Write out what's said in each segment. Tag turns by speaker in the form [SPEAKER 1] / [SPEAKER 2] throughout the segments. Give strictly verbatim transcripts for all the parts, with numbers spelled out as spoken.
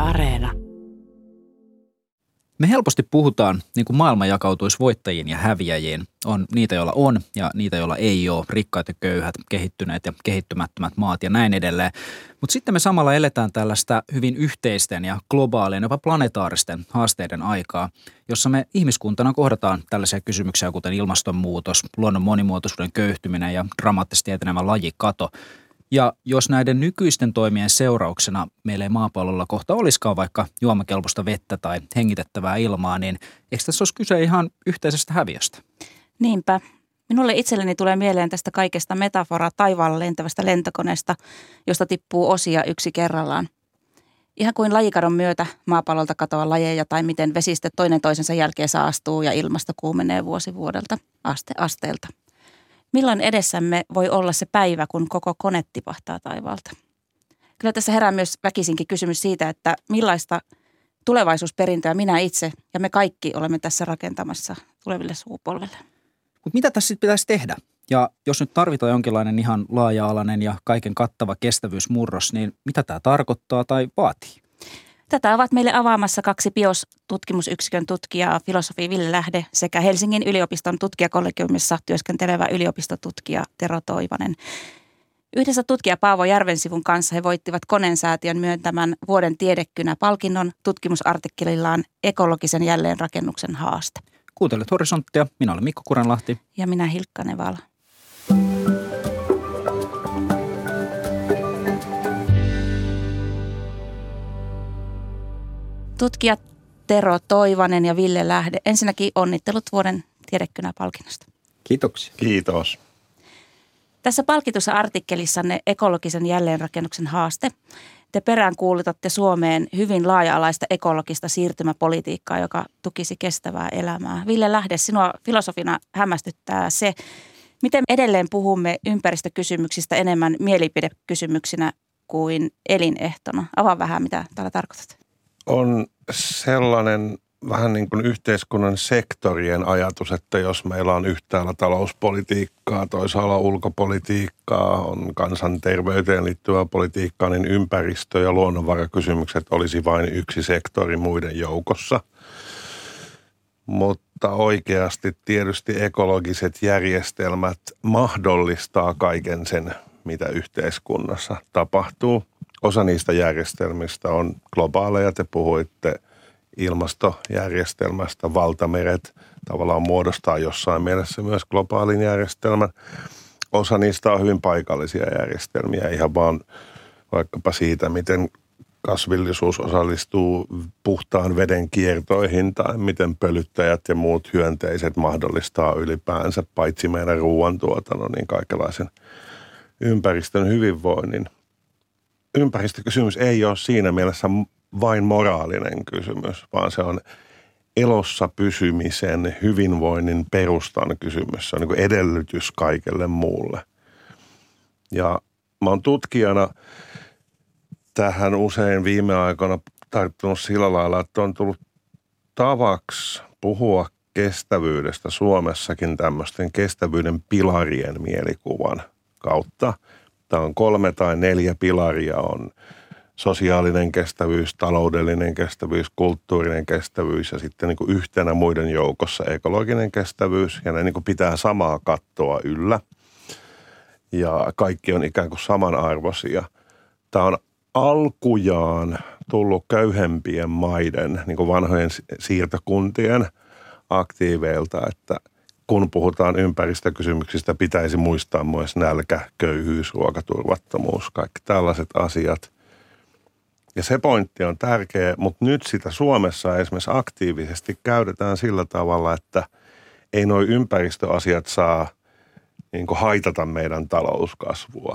[SPEAKER 1] Areena.
[SPEAKER 2] Me helposti puhutaan, niin kuin maailma jakautuisi voittajiin ja häviäjiin. On niitä, joilla on ja niitä, joilla ei ole, rikkaat ja köyhät, kehittyneet ja kehittymättömät maat ja näin edelleen. Mutta sitten me samalla eletään tällaista hyvin yhteisten ja globaalien, jopa planetaaristen haasteiden aikaa, jossa me ihmiskuntana kohdataan tällaisia kysymyksiä, kuten ilmastonmuutos, luonnon monimuotoisuuden köyhtyminen ja dramaattisesti etenevä lajikato. Ja jos näiden nykyisten toimien seurauksena meillä ei maapallolla kohta olisikaan vaikka juomakelpoista vettä tai hengitettävää ilmaa, niin eikö tässä olisi kyse ihan yhteisestä häviöstä?
[SPEAKER 3] Niinpä. Minulle itselleni tulee mieleen tästä kaikesta metafora taivaalla lentävästä lentokoneesta, josta tippuu osia yksi kerrallaan. Ihan kuin lajikadon myötä maapallolta katoaa lajeja tai miten vesistöt toinen toisensa jälkeen saastuu ja ilmasto kuumenee vuosi vuodelta, aste asteelta. Milloin edessämme voi olla se päivä, kun koko kone tipahtaa taivaalta? Kyllä tässä herää myös väkisinkin kysymys siitä, että millaista tulevaisuusperintöä minä itse ja me kaikki olemme tässä rakentamassa tuleville sukupolville.
[SPEAKER 2] Mutta mitä tässä sitten pitäisi tehdä? Ja jos nyt tarvitaan jonkinlainen ihan laaja-alainen ja kaiken kattava kestävyysmurros, niin mitä tämä tarkoittaa tai vaatii?
[SPEAKER 3] Tätä ovat meille avaamassa kaksi P I O S-tutkimusyksikön tutkijaa, filosofi Ville Lähde sekä Helsingin yliopiston tutkijakollegiumissa työskentelevä yliopistotutkija Tero Toivanen. Yhdessä tutkija Paavo Järvensivun kanssa he voittivat Koneen-säätiön myöntämän vuoden tiedekynä-palkinnon tutkimusartikkelillaan Ekologisen jälleenrakennuksen haaste.
[SPEAKER 2] Kuuntelet Horisonttia. Minä olen Mikko Kurenlahti.
[SPEAKER 3] Ja minä Hilkka Nevala. Tutkijat Tero Toivanen ja Ville Lähde. Ensinnäkin onnittelut vuoden tiedekynä-palkinnosta.
[SPEAKER 2] Kiitoksia.
[SPEAKER 4] Kiitos.
[SPEAKER 3] Tässä palkitussa artikkelissanne Ekologisen jälleenrakennuksen haaste te peräänkuulutatte Suomeen hyvin laaja-alaista ekologista siirtymäpolitiikkaa, joka tukisi kestävää elämää. Ville Lähde, sinua filosofina hämmästyttää se, miten edelleen puhumme ympäristökysymyksistä enemmän mielipidekysymyksinä kuin elinehtona. Avaa vähän, mitä täällä tarkoitat.
[SPEAKER 4] On sellainen vähän niin kuin yhteiskunnan sektorien ajatus, että jos meillä on yhtäällä talouspolitiikkaa, toisaalla ulkopolitiikkaa, on kansanterveyteen liittyvää politiikkaa, niin ympäristö- ja luonnonvarakysymykset olisi vain yksi sektori muiden joukossa. Mutta oikeasti tietysti ekologiset järjestelmät mahdollistaa kaiken sen, mitä yhteiskunnassa tapahtuu. Osa niistä järjestelmistä on globaaleja. Te puhuitte ilmastojärjestelmästä. Valtameret tavallaan muodostaa jossain mielessä myös globaalin järjestelmän. Osa niistä on hyvin paikallisia järjestelmiä, ihan vaan vaikkapa siitä, miten kasvillisuus osallistuu puhtaan veden kiertoihin tai miten pölyttäjät ja muut hyönteiset mahdollistaa ylipäänsä paitsi meidän ruoantuotannon, niin kaikenlaisen ympäristön hyvinvoinnin. Ympäristökysymys ei ole siinä mielessä vain moraalinen kysymys, vaan se on elossa pysymisen, hyvinvoinnin perustan kysymys. Se on niin kuin edellytys kaikelle muulle. Ja mä oon tutkijana tähän usein viime aikoina tarttunut sillä lailla, että on tullut tavaksi puhua kestävyydestä Suomessakin tämmöisten kestävyyden pilarien mielikuvan kautta. Tämä on kolme tai neljä pilaria, on sosiaalinen kestävyys, taloudellinen kestävyys, kulttuurinen kestävyys ja sitten niin kuin yhtenä muiden joukossa ekologinen kestävyys. Ja ne niin kuin pitää samaa kattoa yllä ja kaikki on ikään kuin samanarvoisia. Tämä on alkujaan tullut köyhempien maiden, niin kuin vanhojen siirtokuntien aktiiveilta, että kun puhutaan ympäristökysymyksistä, pitäisi muistaa myös nälkä, köyhyys, ruokaturvattomuus, kaikki tällaiset asiat. Ja se pointti on tärkeä, mutta nyt sitä Suomessa esimerkiksi aktiivisesti käytetään sillä tavalla, että ei nuo ympäristöasiat saa niin kuin haitata meidän talouskasvua.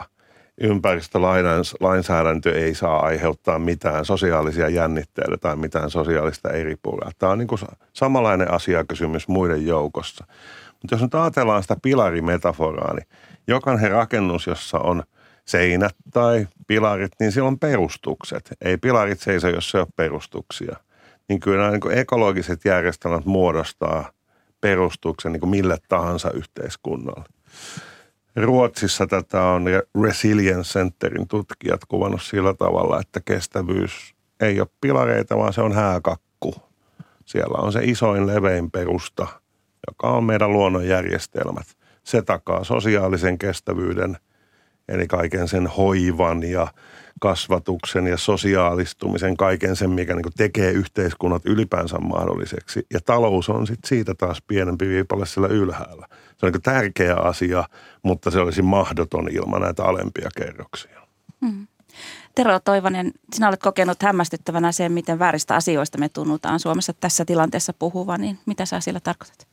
[SPEAKER 4] Ympäristölainsäädäntö ei saa aiheuttaa mitään sosiaalisia jännitteitä tai mitään sosiaalista eripuraa. Tämä on niin kuin samanlainen asiakysymys muiden joukossa. Mutta jos nyt ajatellaan sitä pilarimetaforaa, niin jokainen rakennus, jossa on seinät tai pilarit, niin siellä on perustukset. Ei pilarit seiso, jos se on perustuksia. Niin kyllä nämä niin kuin ekologiset järjestelmät muodostaa perustuksen niin kuin mille tahansa yhteiskunnalle. Ruotsissa tätä on Resilience Centerin tutkijat kuvannut sillä tavalla, että kestävyys ei ole pilareita, vaan se on hääkakku. Siellä on se isoin levein perusta, joka on meidän luonnonjärjestelmät. Se takaa sosiaalisen kestävyyden, eli kaiken sen hoivan ja kasvatuksen ja sosiaalistumisen, kaiken sen, mikä niin kuin tekee yhteiskunnat ylipäänsä mahdolliseksi. Ja talous on sitten siitä taas pienempi viipale siellä ylhäällä. Se on niin kuin tärkeä asia, mutta se olisi mahdoton ilman näitä alempia kerroksia.
[SPEAKER 3] Mm. Tero Toivonen, sinä olet kokenut hämmästyttävänä sen, miten vääristä asioista me tunnutaan Suomessa tässä tilanteessa puhuva, niin mitä sä sillä tarkoitat?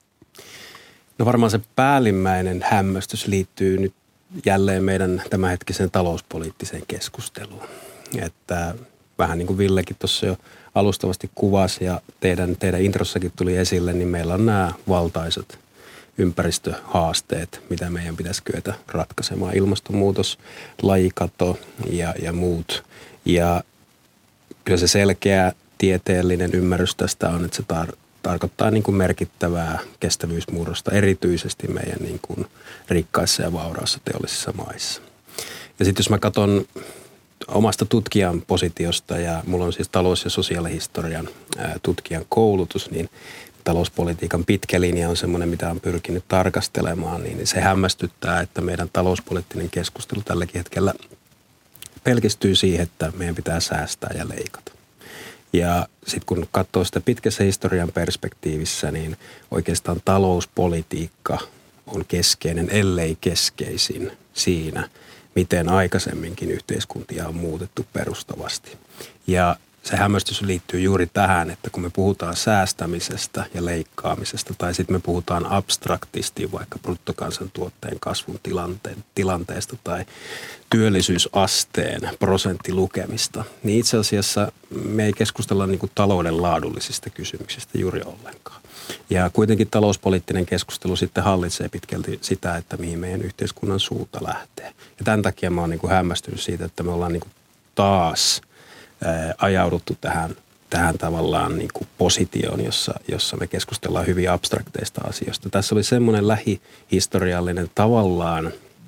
[SPEAKER 1] No varmaan se päällimmäinen hämmästys liittyy nyt jälleen meidän tämänhetkiseen talouspoliittiseen keskusteluun. Että vähän niin kuin Villekin tuossa jo alustavasti kuvasi ja teidän, teidän introssakin tuli esille, niin meillä on nämä valtaisat ympäristöhaasteet, mitä meidän pitäisi kyetä ratkaisemaan. Ilmastonmuutos, lajikato ja, ja muut. Ja kyllä se selkeä tieteellinen ymmärrys tästä on, että se tar- tarkoittaa niin kuin merkittävää kestävyysmurrosta erityisesti meidän niin kuin rikkaissa ja vauraissa teollisissa maissa. Ja sitten jos mä katson omasta tutkijan positiosta ja mulla on siis talous- ja sosiaalihistorian ää, tutkijan koulutus, niin talouspolitiikan pitkä linja on semmoinen, mitä on pyrkinyt tarkastelemaan, niin se hämmästyttää, että meidän talouspoliittinen keskustelu tälläkin hetkellä pelkistyy siihen, että meidän pitää säästää ja leikata. Ja sitten kun katsoo sitä pitkässä historian perspektiivissä, niin oikeastaan talouspolitiikka on keskeinen, ellei keskeisin siinä, miten aikaisemminkin yhteiskuntia on muutettu perustavasti. Ja se hämmästys liittyy juuri tähän, että kun me puhutaan säästämisestä ja leikkaamisesta, tai sitten me puhutaan abstraktisti vaikka bruttokansantuotteen kasvun tilanteen, tilanteesta tai työllisyysasteen prosenttilukemista, niin itse asiassa me ei keskustella niin kuin talouden laadullisista kysymyksistä juuri ollenkaan. Ja kuitenkin talouspoliittinen keskustelu sitten hallitsee pitkälti sitä, että mihin meidän yhteiskunnan suunta lähtee. Ja tämän takia mä oon niin kuin hämmästynyt siitä, että me ollaan niin kuin taas ajauduttu tähän, tähän tavallaan niin kuin positioon, jossa, jossa me keskustellaan hyvin abstrakteista asioista. Tässä oli semmoinen lähihistoriallinen tavallaan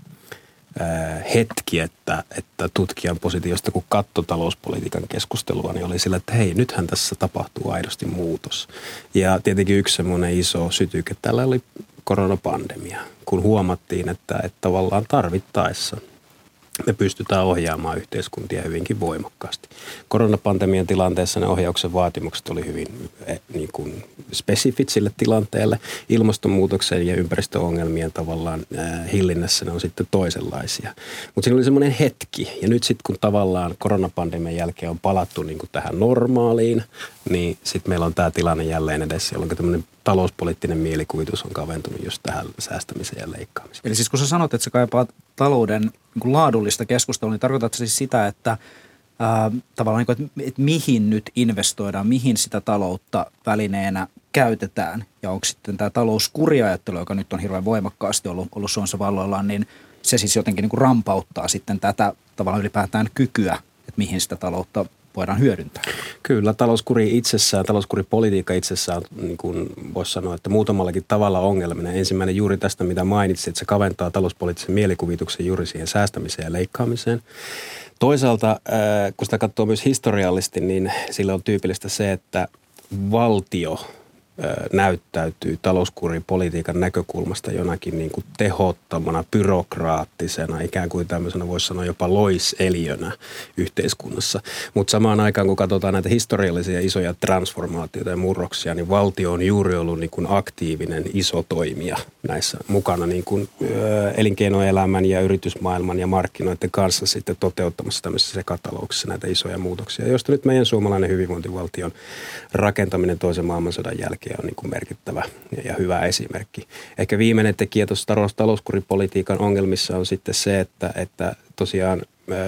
[SPEAKER 1] ää, hetki, että, että tutkijan positiosta, kun katsoi talouspolitiikan keskustelua, niin oli sillä, että hei, nythän tässä tapahtuu aidosti muutos. Ja tietenkin yksi semmoinen iso sytyke tällä oli koronapandemia, kun huomattiin, että, että tavallaan tarvittaessa me pystytään ohjaamaan yhteiskuntia hyvinkin voimakkaasti. Koronapandemian tilanteessa ne ohjauksen vaatimukset oli hyvin niin kuin spesifit sille tilanteelle. Ilmastonmuutoksen ja ympäristöongelmien tavallaan äh, hillinnässä ne on sitten toisenlaisia. Mutta siinä oli semmoinen hetki. Ja nyt sitten kun tavallaan koronapandemian jälkeen on palattu niin kuin tähän normaaliin, niin sitten meillä on tämä tilanne jälleen edessä, jolloin tämmöinen talouspoliittinen mielikuvitus on kaventunut just tähän säästämiseen ja leikkaamiseen.
[SPEAKER 2] Eli siis kun sä sanot, että se kaipaa talouden niin kuin laadullista keskustelua, niin tarkoitatko siis sitä, että ää, tavallaan niin kuin, että, että mihin nyt investoidaan, mihin sitä taloutta välineenä käytetään ja onko sitten tämä talouskuriajattelu, joka nyt on hirveän voimakkaasti ollut, ollut Suomessa valloillaan, niin se siis jotenkin niin kuin rampauttaa sitten tätä tavallaan ylipäätään kykyä, että mihin sitä taloutta voidaan hyödyntää.
[SPEAKER 1] Kyllä, talouskuri itsessään, talouskuripolitiikka itsessään, niin kuin voisi sanoa, että muutamallakin tavalla ongelminen. Ensimmäinen juuri tästä, mitä mainitsit, että se kaventaa talouspoliittisen mielikuvituksen juuri siihen säästämiseen ja leikkaamiseen. Toisaalta, kun sitä katsoo myös historiallisesti, niin sillä on tyypillistä se, että valtio näyttäytyy talouskuripolitiikan näkökulmasta jonakin niin kuin tehottomana, byrokraattisena, ikään kuin tämmöisenä voisi sanoa jopa loiseliönä yhteiskunnassa. Mutta samaan aikaan, kun katsotaan näitä historiallisia isoja transformaatioita ja murroksia, niin valtio on juuri ollut niin kuin aktiivinen iso toimija näissä mukana niin kuin elinkeinoelämän ja yritysmaailman ja markkinoiden kanssa sitten toteuttamassa tämmöisissä sekatalouksissa näitä isoja muutoksia, joista nyt meidän suomalainen hyvinvointivaltion rakentaminen toisen maailmansodan jälkeen on niin kuin merkittävä ja hyvä esimerkki. Ehkä viimeinen tekijä tuossa talouskuripolitiikan ongelmissa on sitten se, että, että tosiaan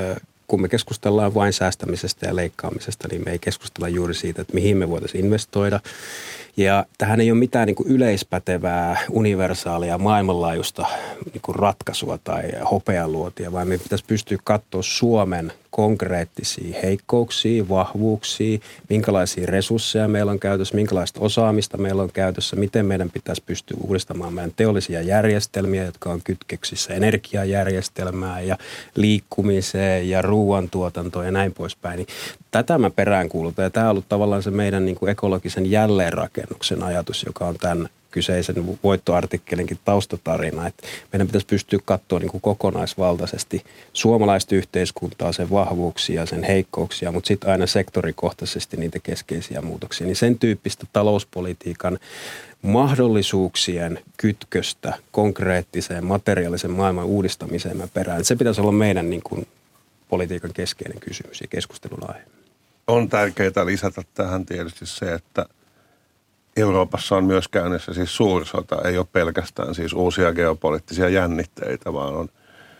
[SPEAKER 1] kun me keskustellaan vain säästämisestä ja leikkaamisesta, niin me ei keskustella juuri siitä, että mihin me voitaisiin investoida Ja tähän ei ole mitään niin kuin yleispätevää, universaalia, maailmanlaajuista niin kuin ratkaisua tai hopealuotia, vaan me pitäisi pystyä katsoa Suomen konkreettisia heikkouksia, vahvuuksia, minkälaisia resursseja meillä on käytössä, minkälaista osaamista meillä on käytössä, miten meidän pitäisi pystyä uudistamaan meidän teollisia järjestelmiä, jotka on kytköksissä energiajärjestelmään ja liikkumiseen ja ruoantuotantoon ja näin poispäin. Niin tätä mä peräänkuulutan ja tämä on ollut tavallaan se meidän niin kuin ekologisen jälleenrakennuksen ajatus, joka on tämän kyseisen voittoartikkelinkin taustatarina, että meidän pitäisi pystyä katsoa niin kuin kokonaisvaltaisesti suomalaista yhteiskuntaa, sen vahvuuksia, sen heikkouksia, mutta sitten aina sektorikohtaisesti niitä keskeisiä muutoksia. Niin sen tyyppistä talouspolitiikan mahdollisuuksien kytköstä konkreettiseen materiaalisen maailman uudistamiseen mä perään. Se pitäisi olla meidän niin kuin politiikan keskeinen kysymys ja keskustelun aihe.
[SPEAKER 4] On tärkeää lisätä tähän tietysti se, että Euroopassa on myös käynnissä siis suursota, ei ole pelkästään siis uusia geopoliittisia jännitteitä, vaan on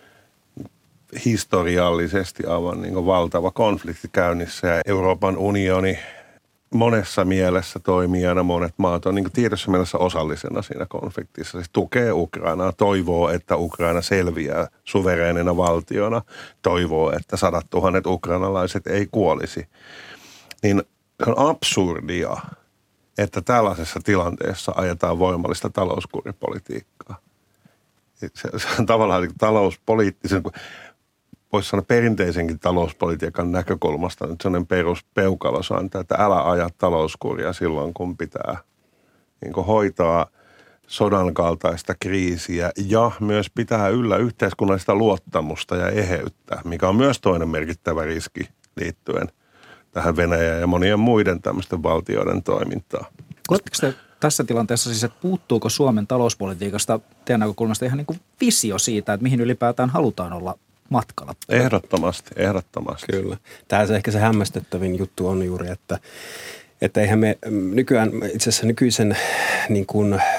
[SPEAKER 4] historiallisesti aivan niin kuin valtava konflikti käynnissä ja Euroopan unioni monessa mielessä toimijana, monet maat on niin kuin tiedossa mielessä osallisena siinä konfliktissa. Siis tukee Ukrainaa, toivoo, että Ukraina selviää suvereenina valtiona, toivoo, että sadat tuhannet ukrainalaiset ei kuolisi. Niin se on absurdia, että tällaisessa tilanteessa ajetaan voimallista talouskuripolitiikkaa. Se, se on tavallaan niin talouspoliittisen, voisi sanoa perinteisenkin talouspolitiikan näkökulmasta nyt sellainen peruspeukalosanto, että älä aja talouskuria silloin, kun pitää niin kuin hoitaa sodan kaltaista kriisiä ja myös pitää yllä yhteiskunnallista luottamusta ja eheyttä, mikä on myös toinen merkittävä riski liittyen tähän Venäjän ja monien muiden tämmöisten valtioiden toimintaan.
[SPEAKER 2] Koetteko te tässä tilanteessa siis, että puuttuuko Suomen talouspolitiikasta teidän näkökulmasta ihan niin kuin visio siitä, että mihin ylipäätään halutaan olla matkalla?
[SPEAKER 4] Ehdottomasti, ehdottomasti.
[SPEAKER 1] Kyllä. Tämä se ehkä se hämmästyttävin juttu on juuri, että, että eihän me nykyään, itse asiassa nykyisen niin kuin, äh,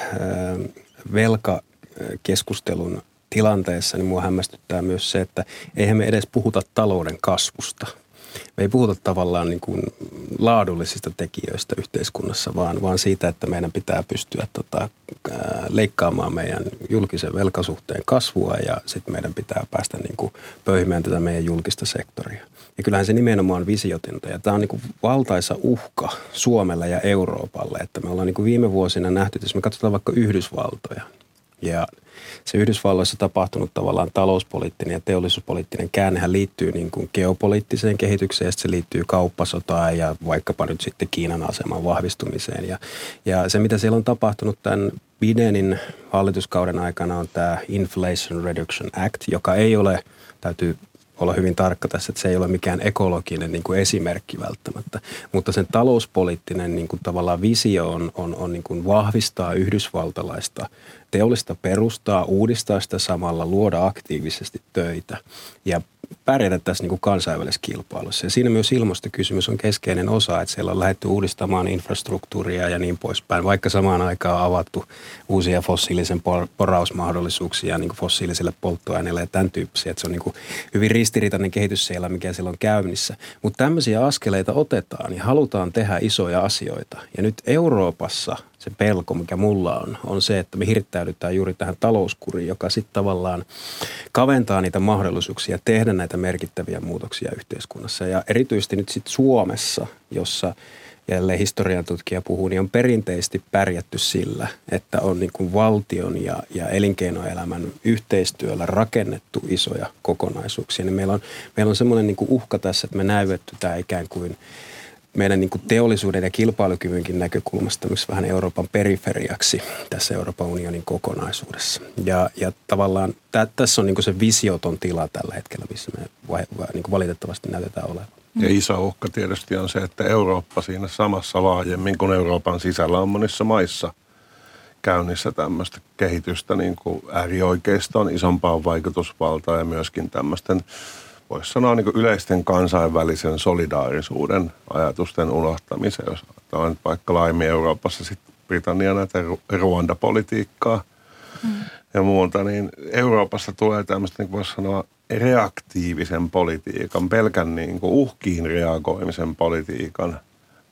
[SPEAKER 1] velkakeskustelun tilanteessa, niin mua hämmästyttää myös se, että eihän me edes puhuta talouden kasvusta. Me ei puhuta tavallaan niin kuin laadullisista tekijöistä yhteiskunnassa, vaan, vaan siitä, että meidän pitää pystyä tota, ää, leikkaamaan meidän julkisen velkasuhteen kasvua ja sitten meidän pitää päästä niin kuin pöyhimään tätä meidän julkista sektoria. Ja kyllähän se nimenomaan visiotinta ja tämä on niin kuin valtaisa uhka Suomelle ja Euroopalle, että me ollaan niin kuin viime vuosina nähty, että jos me katsotaan vaikka Yhdysvaltoja ja se Yhdysvalloissa tapahtunut tavallaan talouspoliittinen ja teollisuuspoliittinen käännehän liittyy niin kuin geopoliittiseen kehitykseen ja se liittyy kauppasotaan ja vaikkapa nyt sitten Kiinan aseman vahvistumiseen. Ja, ja se, mitä siellä on tapahtunut tämän Bidenin hallituskauden aikana on tämä Inflation Reduction Act, joka ei ole, täytyy olla hyvin tarkka tässä, että se ei ole mikään ekologinen niin kuin esimerkki välttämättä, mutta sen talouspoliittinen niin kuin tavallaan visio on, on, on niin kuin vahvistaa yhdysvaltalaista teollista perustaa, uudistaa sitä samalla, luoda aktiivisesti töitä ja pärjätä tässä niin kuin kansainvälisessä kilpailussa. Ja siinä myös ilmastokysymys on keskeinen osa, että siellä on lähdetty uudistamaan infrastruktuuria ja niin poispäin, vaikka samaan aikaan on avattu uusia fossiilisen porausmahdollisuuksia niin kuin fossiilisille polttoaineille ja tämän tyyppisiä. Että se on niin kuin hyvin ristiriitainen kehitys siellä, mikä siellä on käynnissä. Mutta tämmöisiä askeleita otetaan ja halutaan tehdä isoja asioita. Ja nyt Euroopassa se pelko, mikä mulla on, on se, että me hirttäydytään juuri tähän talouskuriin, joka sitten tavallaan kaventaa niitä mahdollisuuksia tehdä näitä merkittäviä muutoksia yhteiskunnassa. Ja erityisesti nyt sitten Suomessa, jossa jälleen historian tutkija puhuu, niin on perinteisesti pärjätty sillä, että on niin kuin valtion ja, ja elinkeinoelämän yhteistyöllä rakennettu isoja kokonaisuuksia. Niin meillä on, meillä on semmoinen niin kuin uhka tässä, että me näyvettytään ikään kuin meidän niin kuin teollisuuden ja kilpailukyvynkin näkökulmasta vähän Euroopan periferiaksi tässä Euroopan unionin kokonaisuudessa. Ja, ja tavallaan tä, tässä on niin kuin se visioton tila tällä hetkellä, missä me vai, vai, niin kuin valitettavasti näytetään olevan.
[SPEAKER 4] Ja iso uhka tietysti on se, että Eurooppa siinä samassa laajemmin kuin Euroopan sisällä on monissa maissa käynnissä tämmöistä kehitystä niin kuin äärioikeiston isompaa vaikutusvaltaa ja myöskin tämmöisten voisi sanoa niin kuin yleisten kansainvälisen solidaarisuuden ajatusten unohtamisen, jos on vaikka laajemmin Euroopassa sitten Britannia näitä Ruanda-politiikkaa mm. ja muuta, niin Euroopassa tulee tämmöistä, niin kuin voisi sanoa, reaktiivisen politiikan, pelkän niin kuin uhkiin reagoimisen politiikan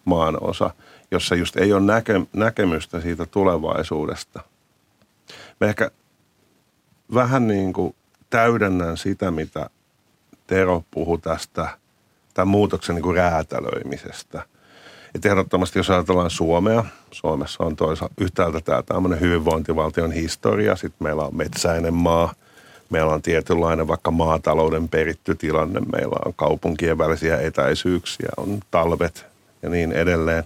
[SPEAKER 4] maanosa, jossa just ei ole näke, näkemystä siitä tulevaisuudesta. Mä ehkä vähän niin kuin täydennän sitä, mitä Tero puhui tästä, tämän muutoksen niin kuin räätälöimisestä. Että ehdottomasti, jos ajatellaan Suomea, Suomessa on toisaalta yhtäältä tämä tämmöinen hyvinvointivaltion historia, sitten meillä on metsäinen maa, meillä on tietynlainen vaikka maatalouden peritty tilanne, meillä on kaupunkien välisiä etäisyyksiä, on talvet ja niin edelleen.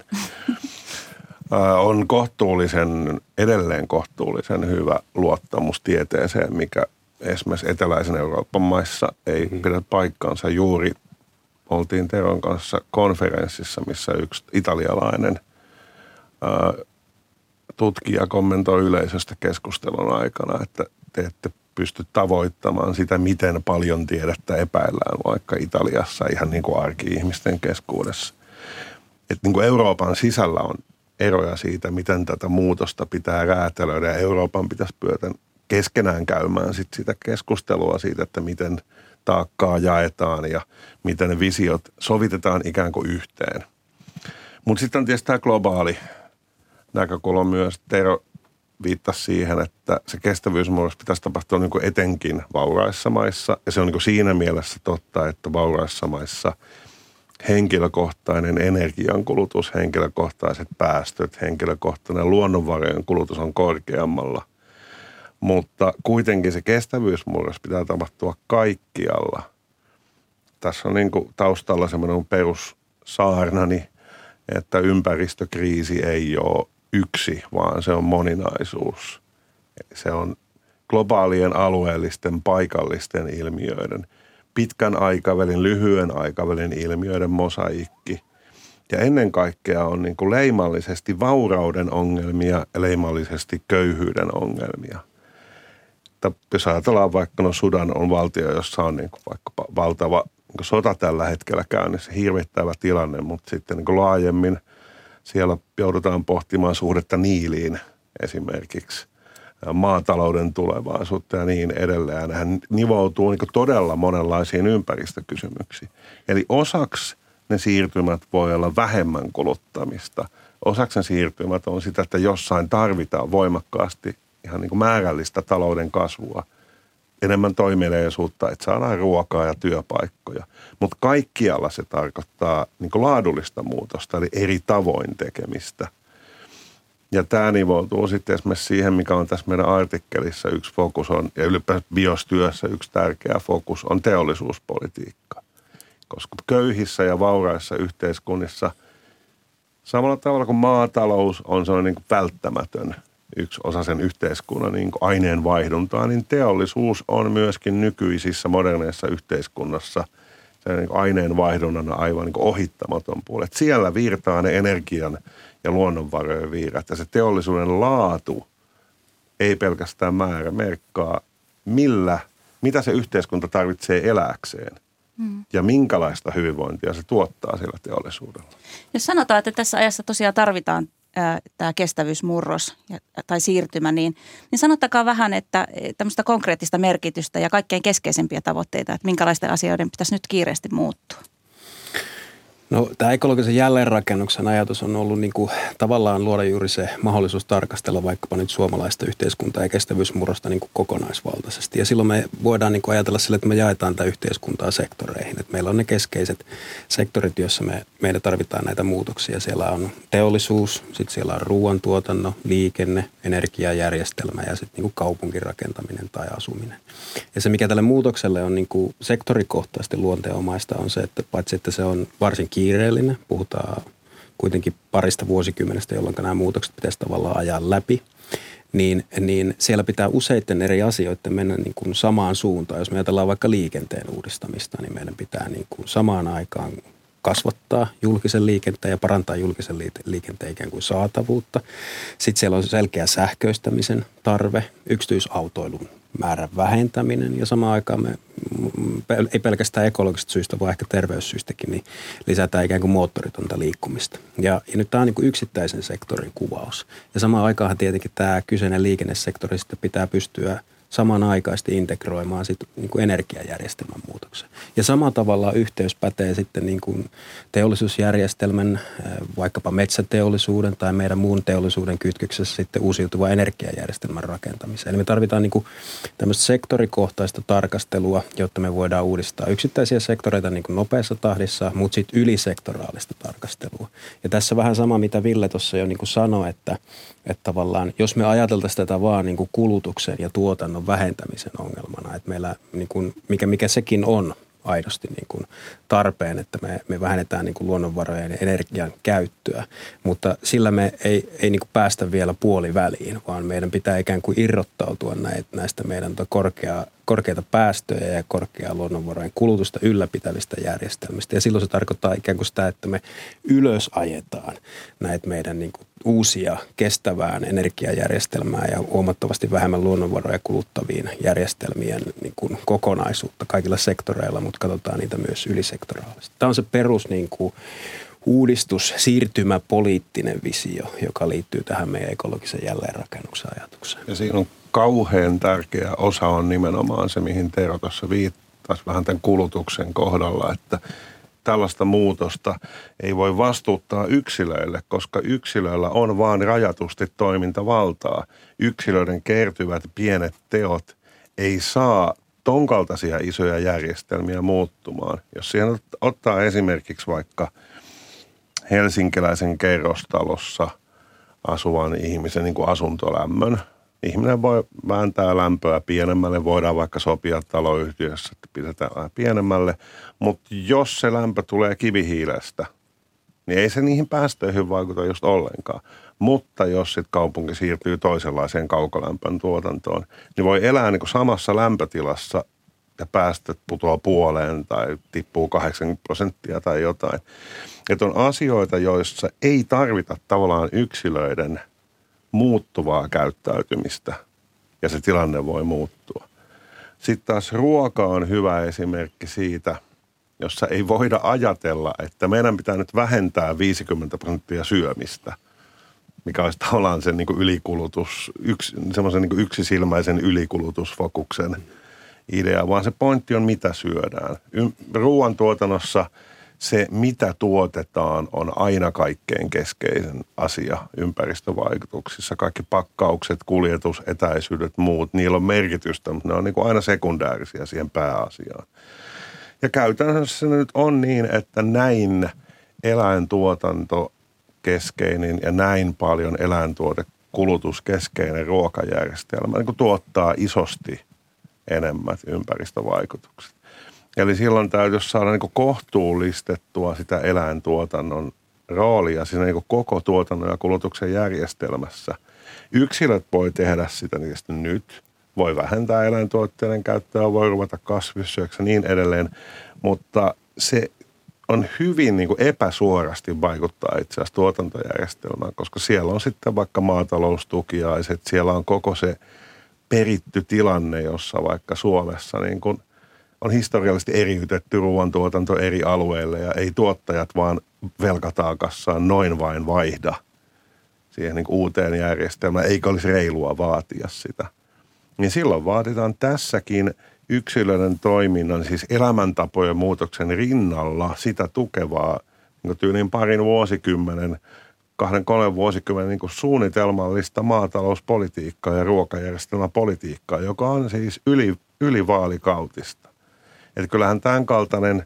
[SPEAKER 4] On kohtuullisen, edelleen kohtuullisen hyvä luottamus tieteeseen, mikä esimerkiksi eteläisen Euroopan maissa ei pidä paikkaansa. Juuri oltiin Teron kanssa konferenssissa, missä yksi italialainen ää, tutkija kommentoi yleisöstä keskustelun aikana, että te ette pysty tavoittamaan sitä, miten paljon tiedettä epäillään vaikka Italiassa ihan niin kuin arki-ihmisten keskuudessa. Että niin kuin Euroopan sisällä on eroja siitä, miten tätä muutosta pitää räätälöidä ja Euroopan pitäisi pyötä keskenään käymään sit sitä keskustelua siitä, että miten taakkaa jaetaan ja miten ne visiot sovitetaan ikään kuin yhteen. Mutta sitten on tietysti tämä globaali näkökulma myös. Tero viittasi siihen, että se kestävyysmurros pitäisi tapahtua niin kuin etenkin vauraissa maissa. Ja se on niin kuin siinä mielessä totta, että vauraissa maissa henkilökohtainen energiankulutus, henkilökohtaiset päästöt, henkilökohtainen luonnonvarojen kulutus on korkeammalla. Mutta kuitenkin se kestävyysmurros pitää tapahtua kaikkialla. Tässä on niin kuin taustalla semmoinen perussaarnani, että ympäristökriisi ei ole yksi, vaan se on moninaisuus. Se on globaalien, alueellisten, paikallisten ilmiöiden, pitkän aikavälin, lyhyen aikavälin ilmiöiden mosaikki. Ja ennen kaikkea on niin kuin leimallisesti vaurauden ongelmia ja leimallisesti köyhyyden ongelmia. Jos ajatellaan vaikka, no Sudan on valtio, jossa on niin kuin vaikka valtava niin kuin sota tällä hetkellä käynnissä, hirvittävä tilanne, mutta sitten niin kuin laajemmin siellä joudutaan pohtimaan suhdetta Niiliin esimerkiksi, maatalouden tulevaisuutta ja niin edelleen. Hän nivoutuu niin kuin todella monenlaisiin ympäristökysymyksiin. Eli osaksi ne siirtymät voi olla vähemmän kuluttamista. Osaksi ne siirtymät on sitä, että jossain tarvitaan voimakkaasti ihan niin kuin määrällistä talouden kasvua, enemmän toimeliaisuutta, että saadaan ruokaa ja työpaikkoja. Mutta kaikkialla se tarkoittaa niin kuin laadullista muutosta, eli eri tavoin tekemistä. Ja tämä nivoutuu sitten esimerkiksi siihen, mikä on tässä meidän artikkelissa yksi fokus on, ja ylipäätään biostyössä yksi tärkeä fokus on teollisuuspolitiikka. Koska köyhissä ja vauraissa yhteiskunnissa samalla tavalla kuin maatalous on sellainen niin kuin välttämätön yksi osa sen yhteiskunnan niin kuin aineenvaihduntaa, niin teollisuus on myöskin nykyisissä moderneissa yhteiskunnassa sen niin kuin aineenvaihdunnan aivan niin kuin ohittamaton puoli. Että siellä virtaa ne energian ja luonnonvarojen viirat. Ja se teollisuuden laatu ei pelkästään määrä merkkaa, millä, mitä se yhteiskunta tarvitsee elääkseen. Hmm. Ja minkälaista hyvinvointia se tuottaa sillä teollisuudella.
[SPEAKER 3] Jos sanotaan, että tässä ajassa tosiaan tarvitaan tämä kestävyysmurros tai siirtymä, niin, niin sanottakaa vähän, että tämmöistä konkreettista merkitystä ja kaikkein keskeisempiä tavoitteita, että minkälaisten asioiden pitäisi nyt kiireesti muuttua.
[SPEAKER 1] No, tämä ekologisen jälleenrakennuksen ajatus on ollut niin kuin, tavallaan luoda juuri se mahdollisuus tarkastella vaikkapa nyt suomalaista yhteiskuntaa ja kestävyysmurrosta niin kuin kokonaisvaltaisesti. Ja silloin me voidaan niin kuin ajatella sille, että me jaetaan tämä yhteiskuntaa sektoreihin. Että meillä on ne keskeiset sektorit, joissa me, meidän tarvitaan näitä muutoksia. Siellä on teollisuus, sitten siellä on ruoantuotanto, liikenne, energiajärjestelmä ja sitten niin kuin kaupunkirakentaminen tai asuminen. Ja se, mikä tälle muutokselle on niin kuin sektorikohtaisesti luonteenomaista, on se, että paitsi että se on varsin kiireellinen, puhutaan kuitenkin parista vuosikymmenestä, jolloin nämä muutokset pitäisi tavallaan ajaa läpi, niin, niin siellä pitää useiden eri asioiden mennä niin kuin samaan suuntaan. Jos me ajatellaan vaikka liikenteen uudistamista, niin meidän pitää niin kuin samaan aikaan kasvattaa julkisen liikenteen ja parantaa julkisen liikenteen ikään kuin saatavuutta. Sitten siellä on selkeä sähköistämisen tarve, yksityisautoilun määrän vähentäminen ja samaan aikaan me ei pelkästään ekologisista syistä, vaan ehkä terveyssyistäkin, niin lisätään ikään kuin moottoritonta liikkumista. Ja, ja nyt tämä on niin kuin yksittäisen sektorin kuvaus. Ja samaan aikaan tietenkin tämä kyseinen liikennesektori sitten pitää pystyä samanaikaisesti integroimaan sit niin kuin energiajärjestelmän muutoksen. Ja samalla tavalla yhteys pätee sitten niin kuin teollisuusjärjestelmän, vaikkapa metsäteollisuuden tai meidän muun teollisuuden kytköksessä sitten uusiutuvan energiajärjestelmän rakentamiseen. Eli me tarvitaan niin kuin tämmöistä sektorikohtaista tarkastelua, jotta me voidaan uudistaa yksittäisiä sektoreita niin kuin nopeassa tahdissa, mutta sitten ylisektoraalista tarkastelua. Ja tässä vähän sama, mitä Ville tuossa jo niin kuin sanoi, että, että tavallaan jos me ajateltaisiin tätä vaan niin kuin kulutuksen ja tuotannon vähentämisen ongelmana, että meillä, niin kuin, mikä, mikä sekin on aidosti niin kuin tarpeen, että me, me vähennetään niin kuin luonnonvarojen ja energian käyttöä, mutta sillä me ei, ei niin kuin päästä vielä puoliväliin, vaan meidän pitää ikään kuin irrottautua näitä, näistä meidän korkea, korkeita päästöjä ja korkeaa luonnonvarojen kulutusta ylläpitävistä järjestelmistä. Ja silloin se tarkoittaa ikään kuin sitä, että me ylös ajetaan näitä meidän niin kuin uusia kestävään energiajärjestelmään ja huomattavasti vähemmän luonnonvaroja kuluttaviin järjestelmien niin kuin kokonaisuutta kaikilla sektoreilla, mutta katsotaan niitä myös ylisektoraalisesti. Tämä on se perus niin kuin uudistus, siirtymä, poliittinen visio, joka liittyy tähän meidän ekologisen jälleenrakennuksen ajatukseen.
[SPEAKER 4] Ja siinä on kauhean tärkeä osa on nimenomaan se, mihin Tero tuossa viittasi vähän tämän kulutuksen kohdalla, että tällaista muutosta ei voi vastuuttaa yksilöille, koska yksilöillä on vaan rajatusti toimintavaltaa. Yksilöiden kertyvät pienet teot ei saa ton kaltaisia isoja järjestelmiä muuttumaan. Jos siihen ottaa esimerkiksi vaikka helsinkiläisen kerrostalossa asuvan ihmisen niin kuin asuntolämmön. Ihminen voi vääntää lämpöä pienemmälle, voidaan vaikka sopia taloyhtiössä, että pidetään vähän pienemmälle, mutta jos se lämpö tulee kivihiilestä, niin ei se niihin päästöihin vaikuta just ollenkaan. Mutta jos sitten kaupunki siirtyy toisenlaiseen kaukolämpön tuotantoon, niin voi elää niin kuin samassa lämpötilassa ja päästöt putoaa puoleen tai tippuu kahdeksankymmentä prosenttia tai jotain. Että on asioita, joissa ei tarvita tavallaan yksilöiden muuttuvaa käyttäytymistä ja se tilanne voi muuttua. Sitten taas ruoka on hyvä esimerkki siitä, jossa ei voida ajatella, että meidän pitää nyt vähentää viisikymmentä prosenttia syömistä, mikä olisi tavallaan sen niin kuin ylikulutus, yksi, semmoisen niin kuin yksisilmäisen ylikulutusfokuksen idea, vaan se pointti on, mitä syödään. Ruoantuotannossa se, mitä tuotetaan, on aina kaikkein keskeisen asia ympäristövaikutuksissa. Kaikki pakkaukset, kuljetus, etäisyydet, muut, niillä on merkitystä, mutta ne on niin kuin aina sekundäärisiä siihen pääasiaan. Ja käytännössä se nyt on niin, että näin eläintuotanto keskeinen ja näin paljon eläintuotekulutuskeskeinen ruokajärjestelmä niin kuin tuottaa isosti enemmän ympäristövaikutukset. Eli silloin täytyisi saada niin kuin kohtuullistettua sitä eläintuotannon roolia siinä niin kuin koko tuotannon ja kulutuksen järjestelmässä. Yksilöt voi tehdä sitä niistä nyt, voi vähentää eläintuotteiden käyttöä, voi ruveta kasvissyöksi ja niin edelleen, mutta se on hyvin niin kuin epäsuorasti vaikuttaa itse asiassa tuotantojärjestelmään, koska siellä on sitten vaikka maataloustukiaiset, siellä on koko se peritty tilanne, jossa vaikka Suomessa niin kuin on historiallisesti eriytetty ruoantuotanto eri alueille ja ei tuottajat vaan velkataakassaan noin vain vaihda siihen niin kuin uuteen järjestelmään, eikä olisi reilua vaatia sitä. Niin silloin vaaditaan tässäkin yksilöiden toiminnan, siis elämäntapojen muutoksen rinnalla sitä tukevaa niin tyyliin parin vuosikymmenen, kahden, kolmen vuosikymmenen niin suunnitelmallista maatalouspolitiikkaa ja ruokajärjestelmäpolitiikkaa, joka on siis yli, ylivaalikautista. Että kyllähän tämän kaltainen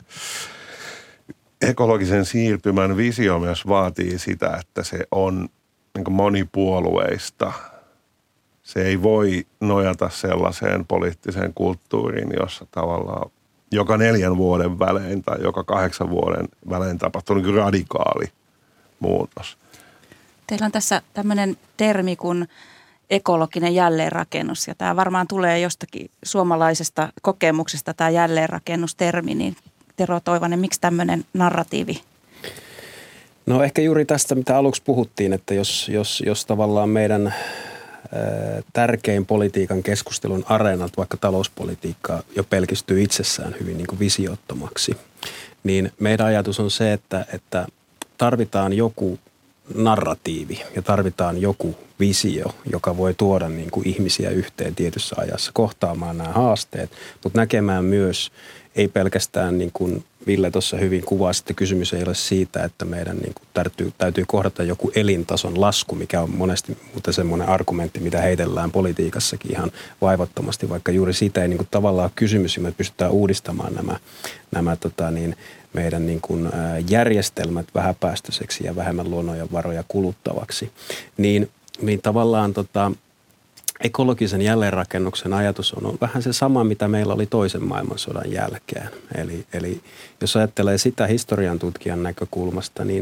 [SPEAKER 4] ekologisen siirtymän visio myös vaatii sitä, että se on niin monipuolueista. Se ei voi nojata sellaiseen poliittiseen kulttuuriin, jossa tavallaan joka neljän vuoden välein tai joka kahdeksan vuoden välein tapahtuu niin radikaali muutos.
[SPEAKER 3] Teillä on tässä tämmöinen termi kuin ekologinen jälleenrakennus, ja tämä varmaan tulee jostakin suomalaisesta kokemuksesta, tämä jälleenrakennustermi, niin Tero Toivanen, miksi tämmöinen narratiivi?
[SPEAKER 1] No ehkä juuri tästä, mitä aluksi puhuttiin, että jos, jos, jos tavallaan meidän tärkein politiikan keskustelun areenat, vaikka talouspolitiikka, jo pelkistyy itsessään hyvin niin kuin visiottomaksi, niin meidän ajatus on se, että, että tarvitaan joku narratiivi ja tarvitaan joku visio, joka voi tuoda niin kuin ihmisiä yhteen tietyssä ajassa kohtaamaan nämä haasteet, mutta näkemään myös ei pelkästään niin kuin Ville tuossa hyvin kuvasi, että kysymys ei ole siitä, että meidän niin kuin täytyy, täytyy kohdata joku elintason lasku, mikä on monesti mutta semmoinen argumentti, mitä heitellään politiikassakin ihan vaivattomasti, vaikka juuri siitä ei niin kuin tavallaan ole kysymys, että pystytään uudistamaan nämä, nämä tota niin, meidän niin kuin järjestelmät vähäpäästöiseksi ja vähemmän luonnonvaroja kuluttavaksi, niin, niin tavallaan tota, ekologisen jälleenrakennuksen ajatus on vähän se sama, mitä meillä oli toisen maailmansodan jälkeen. Eli, eli jos ajattelee sitä historian tutkijan näkökulmasta, niin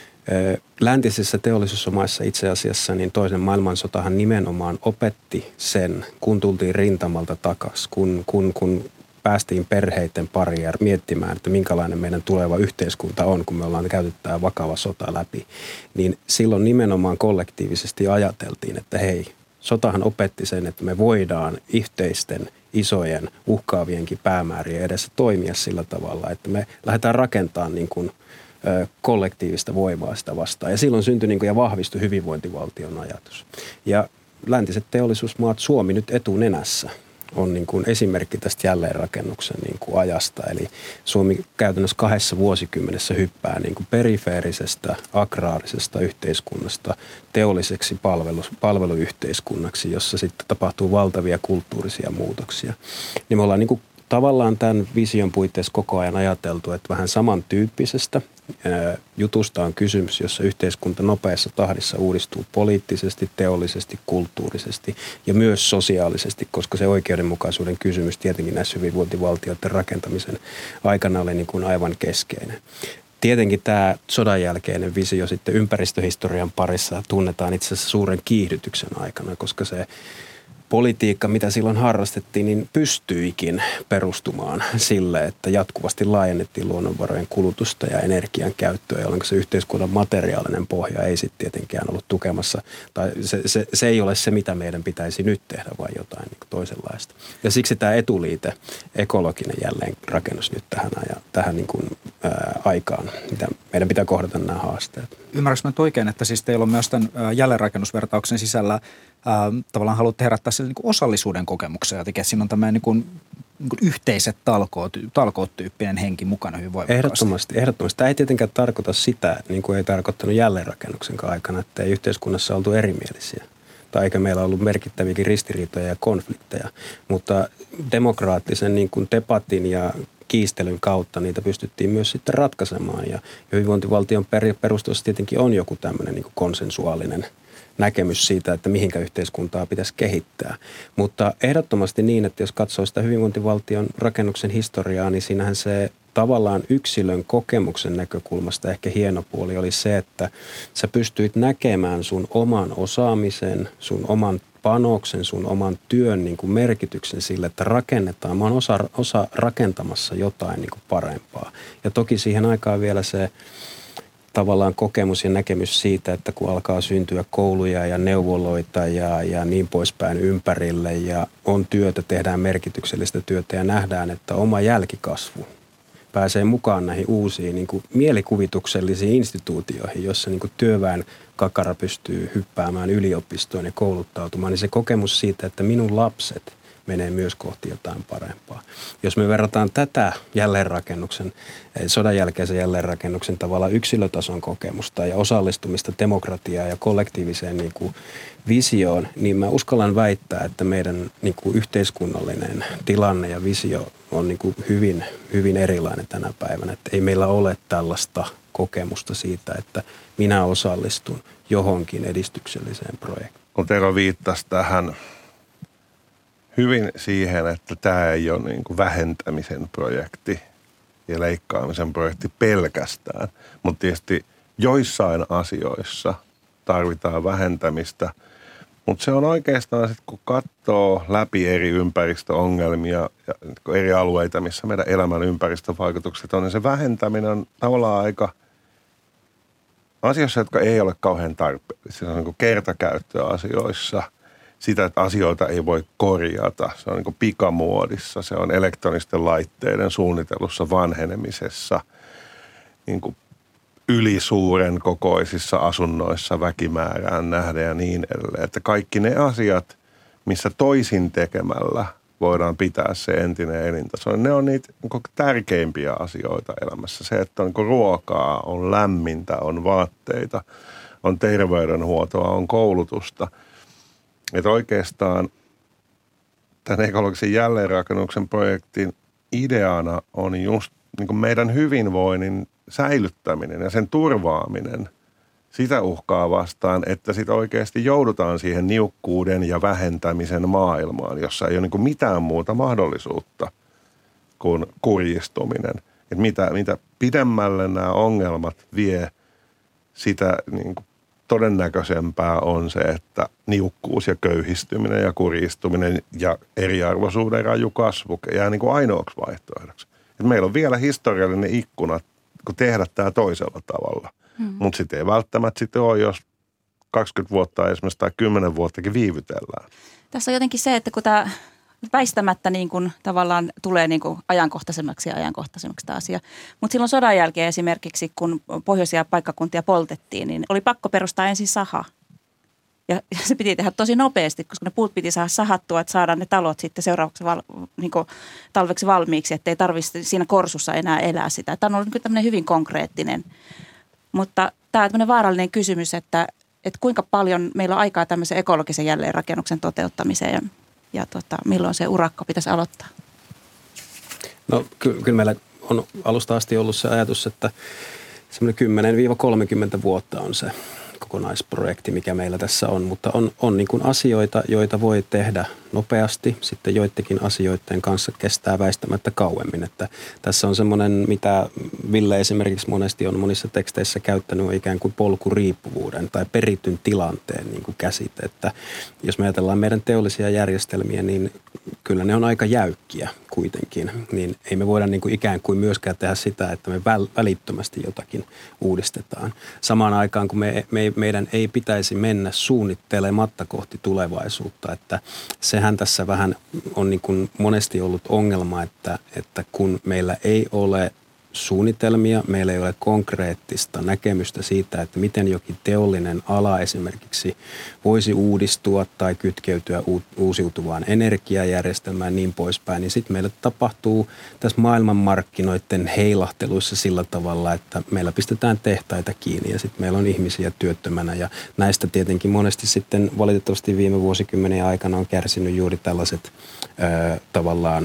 [SPEAKER 1] läntisissä teollisuusmaissa itse asiassa niin toisen maailmansotahan nimenomaan opetti sen, kun tultiin rintamalta takaisin, kun, kun, kun päästiin perheiden pariin ja miettimään, että minkälainen meidän tuleva yhteiskunta on, kun me ollaan käyty tämä vakava sota läpi, niin silloin nimenomaan kollektiivisesti ajateltiin, että hei, sotahan opetti sen, että me voidaan yhteisten, isojen, uhkaavienkin päämäärien edessä toimia sillä tavalla, että me lähdetään rakentamaan niin kuin, ö, kollektiivista voimaa sitä vastaan. Ja silloin syntyi niin kuin, ja vahvistui hyvinvointivaltion ajatus. Ja läntiset teollisuusmaat, Suomi nyt etunenässä, on niin kuin esimerkki tästä jälleenrakennuksen niin kuin ajasta. Eli Suomi käytännössä kahdessa vuosikymmenessä hyppää niin kuin perifeerisestä, agraarisesta yhteiskunnasta teolliseksi palvelu, palveluyhteiskunnaksi, jossa sitten tapahtuu valtavia kulttuurisia muutoksia. Niin me ollaan niin kuin tavallaan tämän vision puitteissa koko ajan ajateltu, että vähän samantyyppisestä jutusta on kysymys, jossa yhteiskunta nopeassa tahdissa uudistuu poliittisesti, teollisesti, kulttuurisesti ja myös sosiaalisesti, koska se oikeudenmukaisuuden kysymys tietenkin näissä hyvinvointivaltioiden rakentamisen aikana oli niin kuin aivan keskeinen. Tietenkin tämä sodan jälkeinen visio sitten ympäristöhistorian parissa tunnetaan itse asiassa suuren kiihdytyksen aikana, koska se politiikka, mitä silloin harrastettiin, niin pystyikin perustumaan sille, että jatkuvasti laajennettiin luonnonvarojen kulutusta ja energian käyttöä, jolloin se yhteiskunnan materiaalinen pohja ei sitten tietenkään ollut tukemassa. Tai se, se, se ei ole se, mitä meidän pitäisi nyt tehdä, vaan jotain niin kuin toisenlaista. Ja siksi tämä etuliite, ekologinen jälleenrakennus nyt tähän, ja, tähän niin kuin, ää, aikaan, mitä meidän pitää kohdata nämä haasteet.
[SPEAKER 2] Ymmärrätkö mä oikein, että siis teillä on myös tämän jälleenrakennusvertauksen sisällä Äh, tavallaan haluatte herättää sille niin kuin osallisuuden kokemuksia ja tekee. Siinä on tämmöinen niin kuin, niin kuin yhteiset talkoot, talkoot-tyyppinen henki mukana hyvin voimakkaasti.
[SPEAKER 1] Ehdottomasti, ehdottomasti. Tämä ei tietenkään tarkoita sitä, niin kuin ei tarkoittanut jälleenrakennuksen aikana, että ei yhteiskunnassa oltu erimielisiä. Tai eikä meillä ollut merkittäviäkin ristiriitoja ja konflikteja. Mutta demokraattisen niin kuin debatin ja kiistelyn kautta niitä pystyttiin myös sitten ratkaisemaan. Ja hyvinvointivaltion perustelussa tietenkin on joku tämmöinen niin kuin konsensuaalinen näkemys siitä, että mihinkä yhteiskuntaa pitäisi kehittää. Mutta ehdottomasti niin, että jos katsoo sitä hyvinvointivaltion rakennuksen historiaa, niin siinähän se tavallaan yksilön kokemuksen näkökulmasta ehkä hieno puoli oli se, että sä pystyit näkemään sun oman osaamisen, sun oman panoksen, sun oman työn niin kuin merkityksen sille, että rakennetaan. Mä oon osa, osa rakentamassa jotain niin kuin parempaa. Ja toki siihen aikaan vielä se tavallaan kokemus ja näkemys siitä, että kun alkaa syntyä kouluja ja neuvoloita ja, ja niin poispäin ympärille ja on työtä, tehdään merkityksellistä työtä ja nähdään, että oma jälkikasvu pääsee mukaan näihin uusiin niin kuin mielikuvituksellisiin instituutioihin, jossa niin kuin työväen kakara pystyy hyppäämään yliopistoon ja kouluttautumaan, niin se kokemus siitä, että minun lapset menee myös kohti jotain parempaa. Jos me verrataan tätä jälleenrakennuksen, sodan jälkeisen jälleenrakennuksen tavallaan yksilötason kokemusta ja osallistumista demokratiaan ja kollektiiviseen niin kuin visioon, niin mä uskallan väittää, että meidän niin kuin yhteiskunnallinen tilanne ja visio on niin kuin hyvin, hyvin erilainen tänä päivänä. Että ei meillä ole tällaista kokemusta siitä, että minä osallistun johonkin edistykselliseen projektiin.
[SPEAKER 4] Kun Tero viittasi tähän hyvin siihen, että tämä ei ole niin kuin vähentämisen projekti ja leikkaamisen projekti pelkästään, mutta tietysti joissain asioissa tarvitaan vähentämistä, mutta se on oikeastaan sitten, kun katsoo läpi eri ympäristöongelmia ja eri alueita, missä meidän elämän ympäristövaikutukset on, niin se vähentäminen on tavallaan aika asioissa, jotka ei ole kauhean tarpeellisia. Se on niin kuin kertakäyttöasioissa. Sitä, että asioita ei voi korjata. Se on niin kuin pikamuodissa, se on elektronisten laitteiden suunnitelussa vanhenemisessa, niin kuin ylisuuren kokoisissa asunnoissa väkimäärään nähden ja niin edelleen. Että kaikki ne asiat, missä toisin tekemällä voidaan pitää se entinen elintaso, ne on niitä niin tärkeimpiä asioita elämässä. Se, että on niin ruokaa, on lämmintä, on vaatteita, on terveydenhuoltoa, on koulutusta. Että oikeastaan tämän ekologisen jälleenrakennuksen projektin ideana on just niin meidän hyvinvoinnin säilyttäminen ja sen turvaaminen sitä uhkaa vastaan, että sitten oikeasti joudutaan siihen niukkuuden ja vähentämisen maailmaan, jossa ei ole niin mitään muuta mahdollisuutta kuin kurjistuminen. Että mitä, mitä pidemmälle nämä ongelmat vie, sitä niin kuin todennäköisempää on se, että niukkuus ja köyhistyminen ja kurjistuminen ja eriarvoisuuden raju kasvu jää niin kuin ainoaksi vaihtoehdoksi. Et meillä on vielä historiallinen ikkuna, kun tehdä tämä toisella tavalla. Hmm. Mutta sitten ei välttämättä sitten ole, jos kaksikymmentä vuotta esimerkiksi tai kymmenen vuottakin viivytellään.
[SPEAKER 3] Tässä on jotenkin se, että kun tämä väistämättä niin kuin tavallaan tulee niin kuin ajankohtaisemmaksi ja ajankohtaisemmaksi tämä asia. Mutta silloin sodan jälkeen esimerkiksi, kun pohjoisia paikkakuntia poltettiin, niin oli pakko perustaa ensin saha. Ja se piti tehdä tosi nopeasti, koska ne puut piti saada sahattua, että saadaan ne talot sitten seuraavaksi val, niin kuin talveksi valmiiksi, ettei tarvitse siinä korsussa enää elää sitä. Tämä on ollut niin tämmöinen hyvin konkreettinen. Mutta tämä on tämmöinen vaarallinen kysymys, että, että kuinka paljon meillä on aikaa tämmöisen ekologisen jälleenrakennuksen toteuttamiseen ja, ja tota, milloin se urakka pitäisi aloittaa?
[SPEAKER 1] No ky- kyllä meillä on alusta asti ollut se ajatus, että semmoinen kymmenen kolmekymmentä vuotta on se kokonaisprojekti, mikä meillä tässä on, mutta on, on niin kuin asioita, joita voi tehdä nopeasti, sitten joidenkin asioiden kanssa kestää väistämättä kauemmin, että tässä on semmoinen, mitä Ville esimerkiksi monesti on monissa teksteissä käyttänyt, on ikään kuin polkuriippuvuuden tai perityn tilanteen niin kuin käsite, että jos me ajatellaan meidän teollisia järjestelmiä, niin kyllä ne on aika jäykkiä kuitenkin, niin ei me voida niin kuin ikään kuin myöskään tehdä sitä, että me välittömästi jotakin uudistetaan. Samaan aikaan, kun me, me, meidän ei pitäisi mennä suunnittelematta kohti tulevaisuutta, että sehän tässä vähän on niin kuin monesti ollut ongelma, että, että kun meillä ei ole suunnitelmia, meillä ei ole konkreettista näkemystä siitä, että miten jokin teollinen ala esimerkiksi voisi uudistua tai kytkeytyä uusiutuvaan energiajärjestelmään ja niin poispäin, niin sitten meillä tapahtuu tässä maailmanmarkkinoiden heilahteluissa sillä tavalla, että meillä pistetään tehtaita kiinni ja sitten meillä on ihmisiä työttömänä ja näistä tietenkin monesti sitten valitettavasti viime vuosikymmenen aikana on kärsinyt juuri tällaiset ö, tavallaan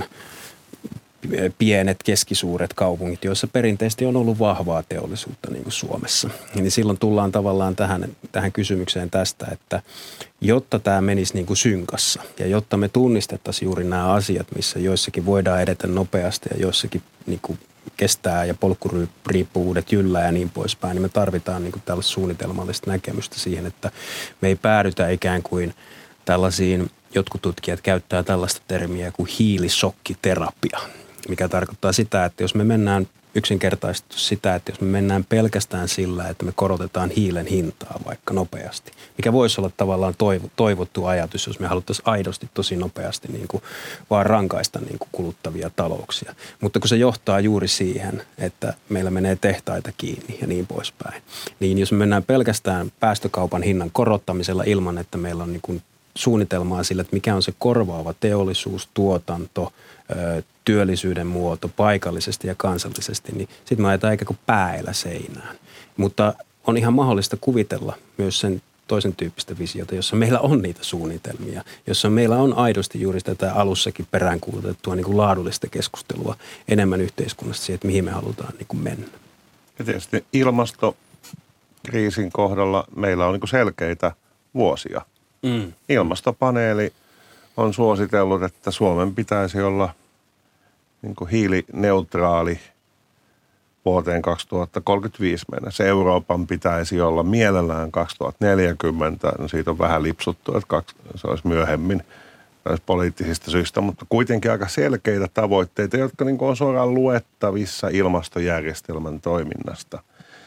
[SPEAKER 1] pienet, keskisuuret kaupungit, joissa perinteisesti on ollut vahvaa teollisuutta niin kuin Suomessa. Niin silloin tullaan tavallaan tähän, tähän kysymykseen tästä, että jotta tämä menisi niin kuin synkassa ja jotta me tunnistettaisiin juuri nämä asiat, missä joissakin voidaan edetä nopeasti ja joissakin niin kuin kestää ja polkkuriippuvuudet jyllää ja niin poispäin, niin me tarvitaan niin kuin tällaista suunnitelmallista näkemystä siihen, että me ei päädytä ikään kuin tällaisiin, jotkut tutkijat käyttää tällaista termiä kuin hiilisokkiterapia, mikä tarkoittaa sitä, että jos me mennään yksinkertaisesti sitä, että jos me mennään pelkästään sillä, että me korotetaan hiilen hintaa vaikka nopeasti, mikä voisi olla tavallaan toivo, toivottu ajatus, jos me haluttaisiin aidosti tosi nopeasti niin kuin vaan rankaista niin kuin kuluttavia talouksia. Mutta kun se johtaa juuri siihen, että meillä menee tehtaita kiinni ja niin poispäin, niin jos me mennään pelkästään päästökaupan hinnan korottamisella ilman, että meillä on niin kuin suunnitelmaa sillä, että mikä on se korvaava teollisuus, tuotanto, työllisyyden muoto paikallisesti ja kansallisesti, niin sitten me ajetaan ikään kuin päällä seinään. Mutta on ihan mahdollista kuvitella myös sen toisen tyyppistä visiota, jossa meillä on niitä suunnitelmia, jossa meillä on aidosti juuri tätä alussakin peräänkuulutettua niin kuin laadullista keskustelua enemmän yhteiskunnasta siihen, että mihin me halutaan niin kuin mennä.
[SPEAKER 4] Ja tietysti ilmastokriisin kohdalla meillä on niin kuin selkeitä vuosia. Mm. Ilmastopaneeli on suositellut, että Suomen pitäisi olla niin kuin hiilineutraali vuoteen kaksituhattakolmekymmentäviisi mennessä. Euroopan pitäisi olla mielellään kaksituhattaneljäkymmentä. No siitä on vähän lipsuttu, että se olisi myöhemmin poliittisista syistä, mutta kuitenkin aika selkeitä tavoitteita, jotka niin kuin on suoraan luettavissa ilmastojärjestelmän toiminnasta.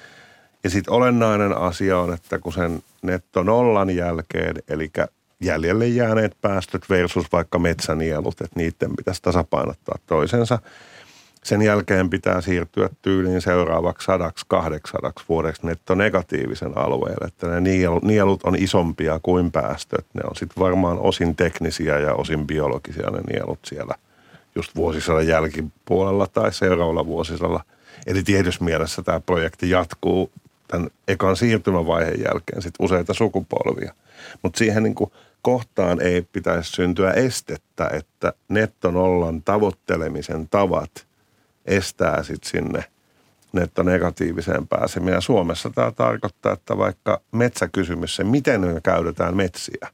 [SPEAKER 4] Ja sitten olennainen asia on, että kun sen netto nollan jälkeen, eli jäljelle jääneet päästöt versus vaikka metsänielut, että niiden pitäisi tasapainottaa toisensa. Sen jälkeen pitää siirtyä tyyliin seuraavaksi sadaksi kahdeksaksi vuodeksi nettonegatiivisen alueelle, että ne nielut on isompia kuin päästöt. Ne on sitten varmaan osin teknisiä ja osin biologisia ne nielut siellä just vuosisadan jälkipuolella tai seuraavalla vuosisadalla. Eli tietyssä mielessä tämä projekti jatkuu tämän ekan siirtymävaiheen jälkeen sitten useita sukupolvia. Mutta siihen niin kuin kohtaan ei pitäisi syntyä estettä, että nettonollan tavoittelemisen tavat estää sitten sinne nettonegatiiviseen pääsemään. Ja Suomessa tämä tarkoittaa, että vaikka metsäkysymys, se miten me käytetään metsiä,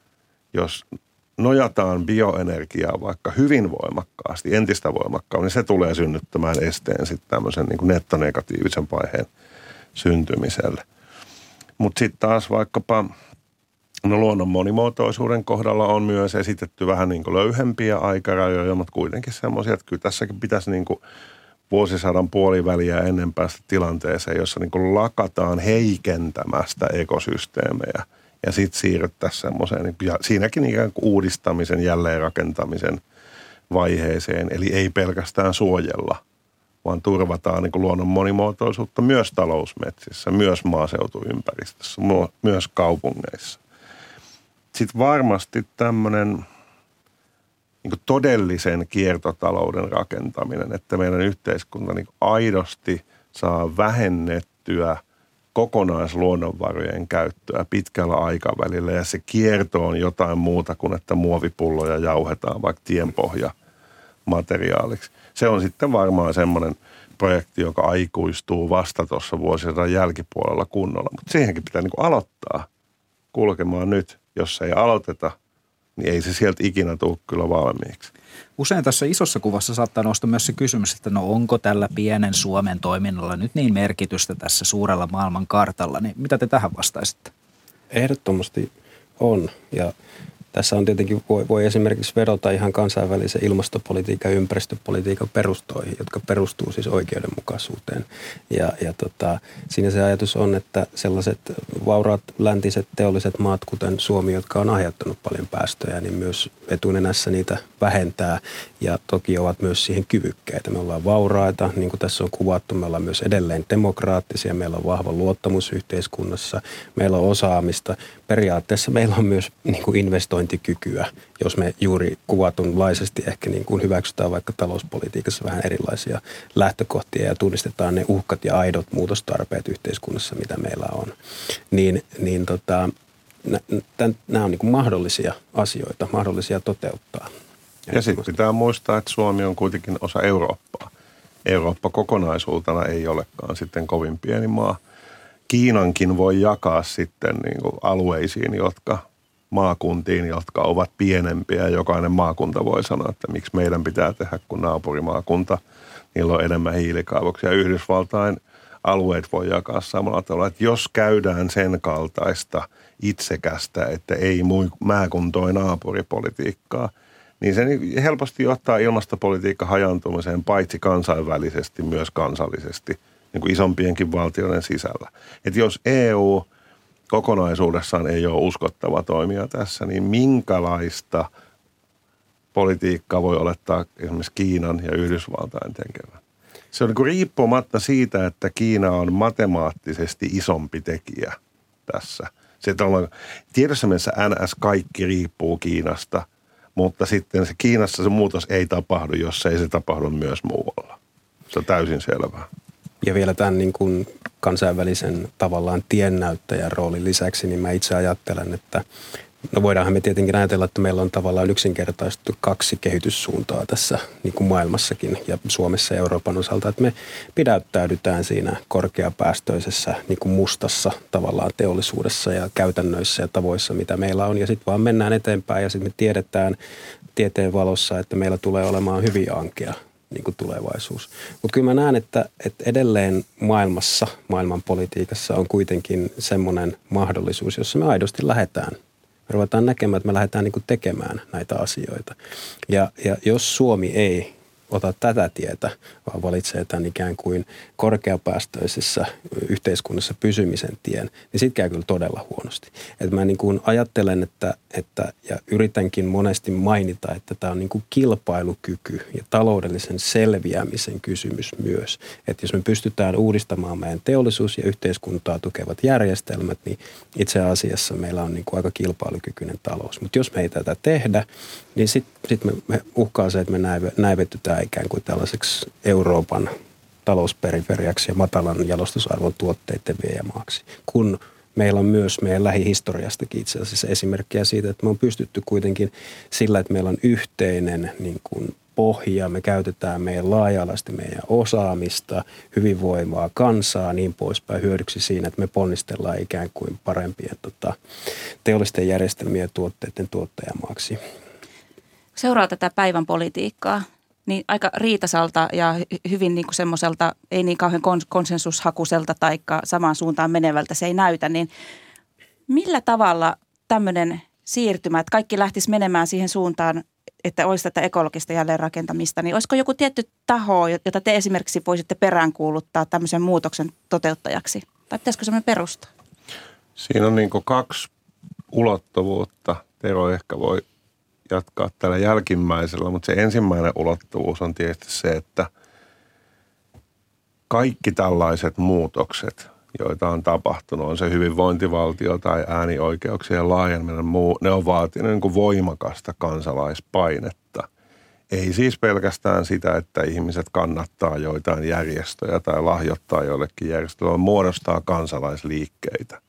[SPEAKER 4] jos nojataan bioenergiaa vaikka hyvin voimakkaasti, entistä voimakkaammin, niin se tulee synnyttämään esteen sitten tämmöisen niin kuin nettonegatiivisen vaiheen syntymiselle. Mutta sitten taas vaikkapa no luonnon monimuotoisuuden kohdalla on myös esitetty vähän niin kuin löyhempiä aikarajoja, mutta kuitenkin semmoisia, että kyllä tässäkin pitäisi niin kuin vuosisadan puoliväliä ennen päästä tilanteeseen, jossa niin kuin lakataan heikentämästä ekosysteemejä ja sitten siirryttäisiin semmoiseen, niin kuin, ja siinäkin ikään kuin uudistamisen, jälleenrakentamisen vaiheeseen, eli ei pelkästään suojella, vaan turvataan niin kuin luonnon monimuotoisuutta myös talousmetsissä, myös maaseutuympäristössä, myös kaupungeissa. Sitten varmasti tämmöinen niin kuin todellisen kiertotalouden rakentaminen, että meidän yhteiskunta niin kuin aidosti saa vähennettyä kokonaisluonnonvarojen käyttöä pitkällä aikavälillä ja se kierto on jotain muuta kuin, että muovipulloja jauhetaan vaikka tienpohjamateriaaliksi. Se on sitten varmaan semmoinen projekti, joka aikuistuu vasta tuossa vuosisadan jälkipuolella kunnolla, mutta siihenkin pitää niin kuin aloittaa kulkemaan nyt. Jos ei aloiteta, niin ei se sieltä ikinä tule kyllä valmiiksi.
[SPEAKER 2] Usein tässä isossa kuvassa saattaa nousta myös se kysymys, että no onko tällä pienen Suomen toiminnalla nyt niin merkitystä tässä suurella maailman kartalla, niin mitä te tähän vastaisitte?
[SPEAKER 1] Ehdottomasti on, ja tässä on tietenkin, voi, voi esimerkiksi vedota ihan kansainvälisen ilmastopolitiikan ja ympäristöpolitiikan perustoihin, jotka perustuu siis oikeudenmukaisuuteen. Ja, ja tota, siinä se ajatus on, että sellaiset vauraat läntiset teolliset maat, kuten Suomi, jotka on aiheuttanut paljon päästöjä, niin myös etunenässä niitä vähentää ja toki ovat myös siihen kyvykkäitä. Me ollaan vauraita, niin kuin tässä on kuvattu, me ollaan myös edelleen demokraattisia, meillä on vahva luottamus yhteiskunnassa, meillä on osaamista. Periaatteessa meillä on myös niin kuin investointikykyä, jos me juuri kuvatunlaisesti ehkä niin kuin hyväksytään vaikka talouspolitiikassa vähän erilaisia lähtökohtia ja tunnistetaan ne uhkat ja aidot muutostarpeet yhteiskunnassa, mitä meillä on. Niin, niin tota, nämä on niin kuin mahdollisia asioita, mahdollisia toteuttaa.
[SPEAKER 4] Ja sitten pitää muistaa, että Suomi on kuitenkin osa Eurooppaa. Eurooppa kokonaisuutena ei olekaan sitten kovin pieni maa. Kiinankin voi jakaa sitten niin kuin alueisiin, jotka maakuntiin, jotka ovat pienempiä. Jokainen maakunta voi sanoa, että miksi meidän pitää tehdä, kun naapurimaakunta, niillä on enemmän hiilikaivoksia. Yhdysvaltain alueet voi jakaa samalla tavalla, että jos käydään sen kaltaista itsekästä, että ei mää kuin toi naapuripolitiikkaa, niin se helposti johtaa ilmastopolitiikka hajantumiseen paitsi kansainvälisesti, myös kansallisesti, niin kuin isompienkin valtioiden sisällä. Että jos E U kokonaisuudessaan ei ole uskottava toimija tässä, niin minkälaista politiikkaa voi olettaa esimerkiksi Kiinan ja Yhdysvaltain tekevän? Se on niin kuin riippumatta siitä, että Kiina on matemaattisesti isompi tekijä tässä. Se, että ollaan, tiedossa mielessä N S kaikki riippuu Kiinasta, mutta sitten se Kiinassa se muutos ei tapahdu, jos ei se tapahdu myös muualla. Se on täysin selvää.
[SPEAKER 1] Ja vielä tämän niin kuin kansainvälisen tavallaan tiennäyttäjän roolin lisäksi, niin mä itse ajattelen, että no voidaanhan me tietenkin ajatella, että meillä on tavallaan yksinkertaistettu kaksi kehityssuuntaa tässä niin kuin maailmassakin ja Suomessa ja Euroopan osalta, että me pidättäydytään siinä korkeapäästöisessä niin kuin mustassa tavallaan teollisuudessa ja käytännöissä ja tavoissa, mitä meillä on, ja sitten vaan mennään eteenpäin ja sitten me tiedetään tieteen valossa, että meillä tulee olemaan hyvin ankea niin kuin tulevaisuus. Mutta kyllä mä näen, että, että edelleen maailmassa, maailman politiikassa on kuitenkin semmoinen mahdollisuus, jossa me aidosti lähdetään. Me ruvetaan näkemään, että me lähdetään niin kuin tekemään näitä asioita. Ja, ja jos Suomi ei ota tätä tietä, vaan valitsee tämän ikään kuin korkeapäästöisessä yhteiskunnassa pysymisen tien, niin sit käy kyllä todella huonosti. Et mä niin kuin ajattelen, että, että, ja yritänkin monesti mainita, että tämä on niin kuin kilpailukyky ja taloudellisen selviämisen kysymys myös. Että jos me pystytään uudistamaan meidän teollisuus- ja yhteiskuntaa tukevat järjestelmät, niin itse asiassa meillä on niin kuin aika kilpailukykyinen talous. Mutta jos me ei tätä tehdä, niin sitten sit me, me uhkaa se, että me näive, näivetytään ikään kuin tällaiseksi Euroopan talousperiferiaksi ja matalan jalostusarvon tuotteiden viejämaaksi, kun meillä on myös meidän lähihistoriastakin itse asiassa esimerkkejä siitä, että me on pystytty kuitenkin sillä, että meillä on yhteinen niin kuin pohja, me käytetään meidän laaja-alaisesti meidän osaamista, hyvinvoivaa kansaa niin poispäin hyödyksi siinä, että me ponnistellaan ikään kuin parempien tota, teollisten järjestelmien ja tuotteiden tuottajamaaksi.
[SPEAKER 3] Seuraa tätä päivän politiikkaa, niin aika riitasalta ja hyvin niin kuin semmoiselta, ei niin kauhean konsensushakuiselta tai samaan suuntaan menevältä se ei näytä, niin millä tavalla tämmöinen siirtymä, että kaikki lähtisi menemään siihen suuntaan, että olisi tätä ekologista jälleenrakentamista, niin olisiko joku tietty taho, jota te esimerkiksi voisitte peräänkuuluttaa tämmöisen muutoksen toteuttajaksi? Tai pitäisikö semmoinen perustaa?
[SPEAKER 4] Siinä on niin kuin kaksi ulottuvuutta. Tero ehkä voi jatkaa tällä jälkimmäisellä, mutta se ensimmäinen ulottuvuus on tietysti se, että kaikki tällaiset muutokset, joita on tapahtunut, on se hyvinvointivaltio tai äänioikeuksien laajeneminen, ne on vaatineet niin kuin voimakasta kansalaispainetta. Ei siis pelkästään sitä, että ihmiset kannattaa joitain järjestöjä tai lahjoittaa joillekin järjestöille, vaan muodostaa kansalaisliikkeitä.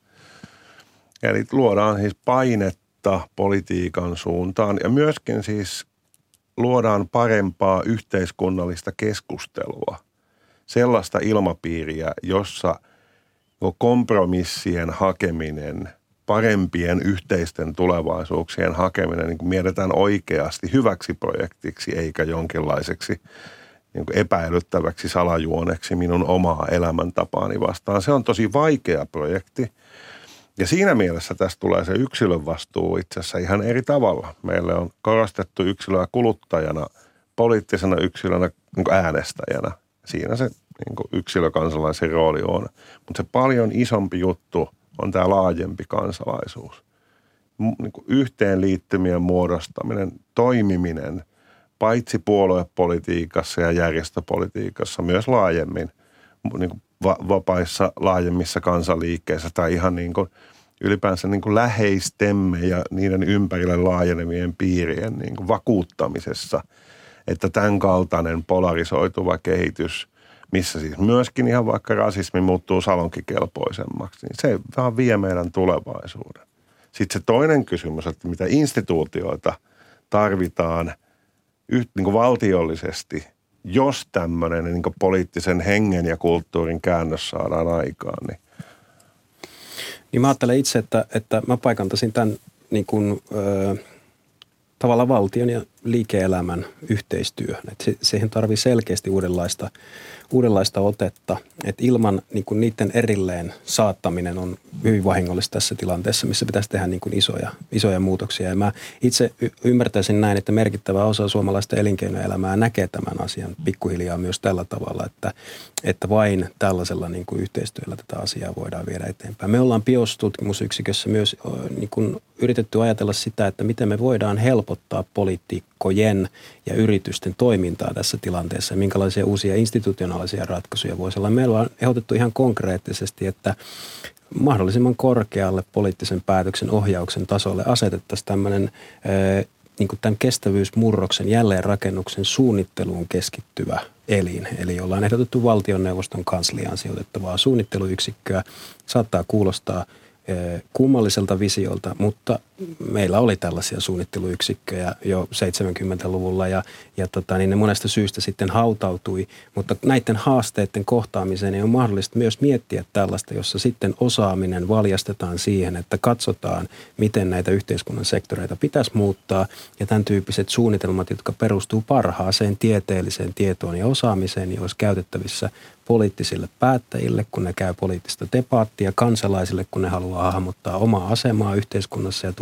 [SPEAKER 4] Eli luodaan siis painetta politiikan suuntaan ja myöskin siis luodaan parempaa yhteiskunnallista keskustelua. Sellaista ilmapiiriä, jossa kompromissien hakeminen, parempien yhteisten tulevaisuuksien hakeminen niin kuin mietitään oikeasti hyväksi projektiksi eikä jonkinlaiseksi niin kuin epäilyttäväksi salajuoneksi minun omaa elämäntapaani vastaan. Se on tosi vaikea projekti. Ja siinä mielessä tästä tulee se yksilön vastuu itse asiassa ihan eri tavalla. Meille on korostettu yksilöä kuluttajana, poliittisena yksilönä niin kuin äänestäjänä. Siinä se niin kuin yksilökansalaisen rooli on. Mutta se paljon isompi juttu on tämä laajempi kansalaisuus. Niin kuin yhteenliittymien muodostaminen, toimiminen, paitsi puoluepolitiikassa ja järjestöpolitiikassa, myös laajemmin niin kuin vapaissa laajemmissa kansanliikkeissä tai ihan niin kuin ylipäänsä niin kuin läheistemme ja niiden ympärille laajenemien piirien niin kuin vakuuttamisessa, että tämän kaltainen polarisoituva kehitys, missä siis myöskin ihan vaikka rasismi muuttuu salonkikelpoisemmaksi, niin se vaan vie meidän tulevaisuuden. Sitten se toinen kysymys, että mitä instituutioita tarvitaan yht, niin kuin valtiollisesti, jos tämmöinen niin kuin poliittisen hengen ja kulttuurin käännös saadaan aikaan, niin
[SPEAKER 1] Niin mä ajattelen itse, että, että mä paikantaisin tämän niin kuin, ö, tavallaan valtion ja liike-elämän yhteistyöhön. Että se, siihen tarvii selkeästi uudenlaista, uudenlaista otetta. Että ilman niin kuin niiden erilleen saattaminen on hyvin vahingollista tässä tilanteessa, missä pitäisi tehdä niin kuin isoja, isoja muutoksia. Ja mä itse y- ymmärtäisin näin, että merkittävä osa suomalaista elinkeinoelämää näkee tämän asian pikkuhiljaa myös tällä tavalla, että, että vain tällaisella niin kuin yhteistyöllä tätä asiaa voidaan viedä eteenpäin. Me ollaan BIOS-tutkimusyksikössä myös niin kuin yritetty ajatella sitä, että miten me voidaan helpottaa poliitikkojen ja yritysten toimintaa tässä tilanteessa ja minkälaisia uusia institutionaalisia ratkaisuja voisi olla. Meillä on ehdotettu ihan konkreettisesti, että mahdollisimman korkealle poliittisen päätöksen ohjauksen tasolle asetettaisiin tämmöinen niin kuin tämän kestävyysmurroksen jälleenrakennuksen suunnitteluun keskittyvä elin. Eli ollaan ehdotettu valtioneuvoston kansliaan sijoitettavaa suunnitteluyksikköä. Saattaa kuulostaa kummalliselta visiolta, mutta meillä oli tällaisia suunnitteluyksikköjä jo seitsemänkymmentäluvulla ja, ja tota, niin ne monesta syystä sitten hautautui, mutta näiden haasteiden kohtaamiseen on mahdollista myös miettiä tällaista, jossa sitten osaaminen valjastetaan siihen, että katsotaan, miten näitä yhteiskunnan sektoreita pitäisi muuttaa ja tämän tyyppiset suunnitelmat, jotka perustuu parhaaseen tieteelliseen tietoon ja osaamiseen, niin olisi käytettävissä poliittisille päättäjille, kun ne käy poliittista debaattia, kansalaisille, kun ne haluaa hahmottaa omaa asemaa yhteiskunnassa ja tulee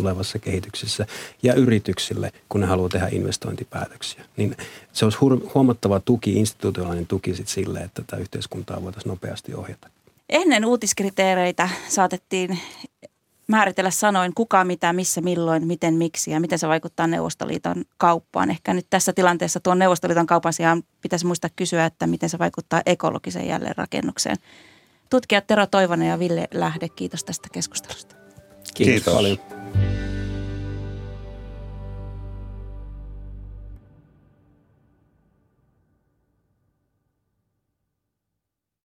[SPEAKER 1] tulevassa kehityksessä ja yrityksille, kun ne haluaa tehdä investointipäätöksiä. Niin se olisi huomattava tuki, institutionaalinen tuki sit sille, että tätä yhteiskuntaa voitaisiin nopeasti ohjata.
[SPEAKER 3] Ennen uutiskriteereitä saatettiin määritellä sanoin kuka, mitä, missä, milloin, miten, miksi ja miten se vaikuttaa Neuvostoliiton kauppaan. Ehkä nyt tässä tilanteessa tuon Neuvostoliiton kaupan sijaan pitäisi muistaa kysyä, että miten se vaikuttaa ekologiseen jälleenrakennukseen. Tutkijat Tero Toivonen ja Ville Lähde, kiitos tästä keskustelusta.
[SPEAKER 1] Kiitos, Kiitos. paljon.